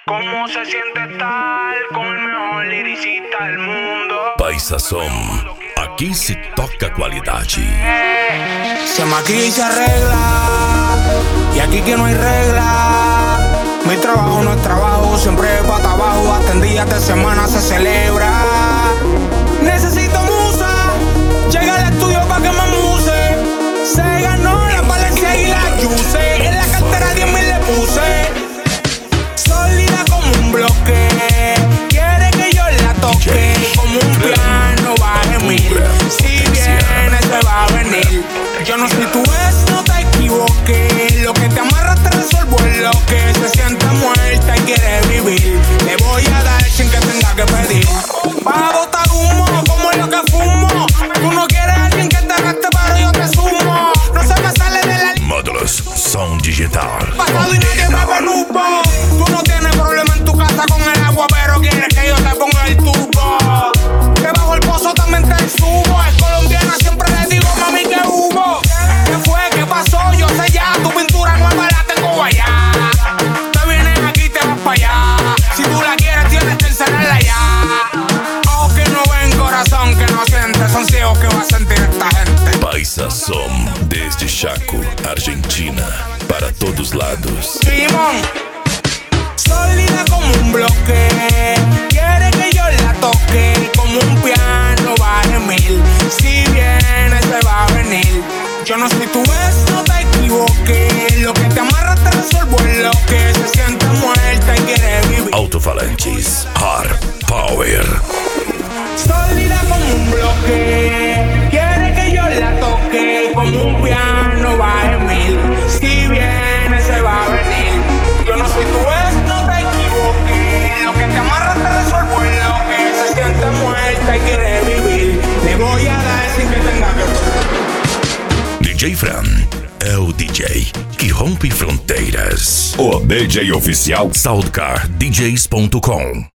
¿Cómo se siente estar con el mejor liricista del mundo? Paisa Som, aqui se toca qualidade. Se maquilla y se arregla, y aquí que no hay regla. Mi trabajo no es trabajo, siempre es pata abajo. Hasta en días de semana se celebra. Necesito musa, llega al estudio pa' que me muse. Se ganó la Valencia y la Juice. En la cartera 10.000 le puse. Sólida como un bloque, quiere que yo la toque. Como un piano baje 1000. Si viene se va a venir. Yo no soy tu ex, no te equivoques. Lo que te amarra te resuelvo en lo que se siente muerta y quiere vivir. Le voy a dar sin que tenga que pedir. Va a botar humo como lo que fumo. Tú no quieres a alguien que te reste, pero yo te sumo. No se me sale de la Módulos Som Digital. pasado y nadie me preocupa. Tú no tienes problema en tu casa con el agua, pero quieres que yo te ponga el tubo. Que bajo el pozo también te subo. Es colombiana, siempre le digo mami que hubo. ¿Qué fue? ¿Qué pasó? Yo sé ya. Tu pintura nueva la tengo allá. Te vienes aquí y te vas para allá. Si tú la quieres tienes que encerrarla ya. Ojos que no ven, corazón que no siente. Son ciegos que va a sentir esta gente. Paisa Som, desde Chaco, Argentina, para todos lados. Simón, sólida como un bloque, quiere que yo la toque. Como un piano baje 1000. Si viene se va a venir. Yo no soy tu ex, no te equivoques. Lo que te amarra te resuelvo en lo que se siente muerta y quiere vivir. Alto-falantes, hard power. Sólida como un bloque, quiere que yo la toque. Como un piano baje 1000. Si viene se va a venir. Yo no soy tu ex, no te equivoques. Lo que te amarra te resuelvo en lo que se siente muerta y quiere vivir. Le voy a dar sin que tenga que. DJ Fran é o DJ que rompe fronteiras. O DJ oficial SoundCardDJs.com